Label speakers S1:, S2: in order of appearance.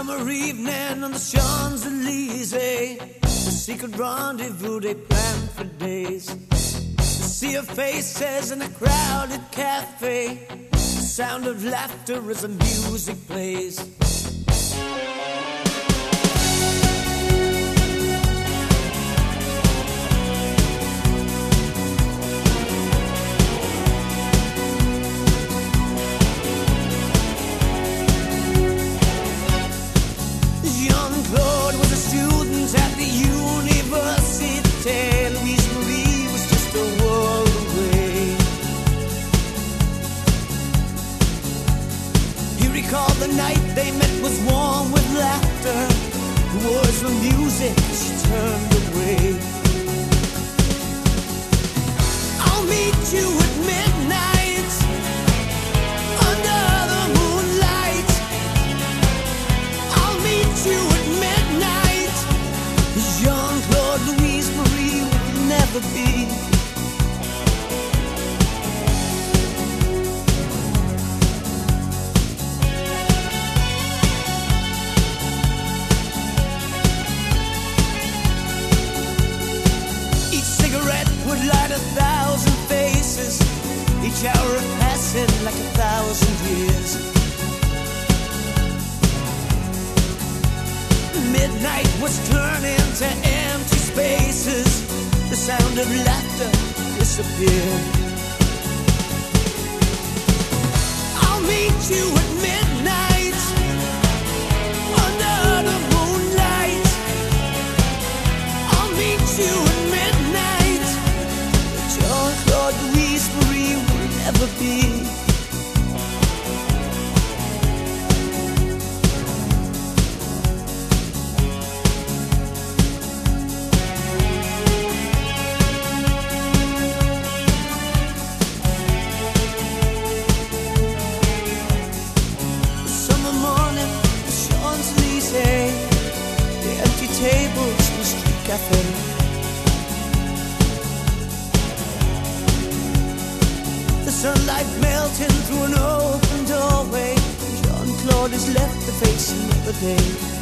S1: summer evening on the Champs-Elysees, the secret rendezvous they planned for days. To see your faces in a crowded cafe, the sound of laughter as the music plays. Jean-Claude was a student at the Université. Louise Marie was just a world away. He recalled the night they met was warm with laughter. The words were music, she turned away. I'll meet you at midnight under the moonlight. I'll meet you at midnight. Jean-Claude, Louise Marie would never be. Each cigarette would light 1,000 faces, each hour passing like 1,000 years. Midnight was turning to empty spaces. The sound of laughter disappeared. I'll meet you at midnight under the moonlight. I'll meet you at midnight. Jean-Claude, Louise Marie will never be. The empty tables in the street cafe. The sunlight melting through an open doorway. Jean-Claude is left to face another day.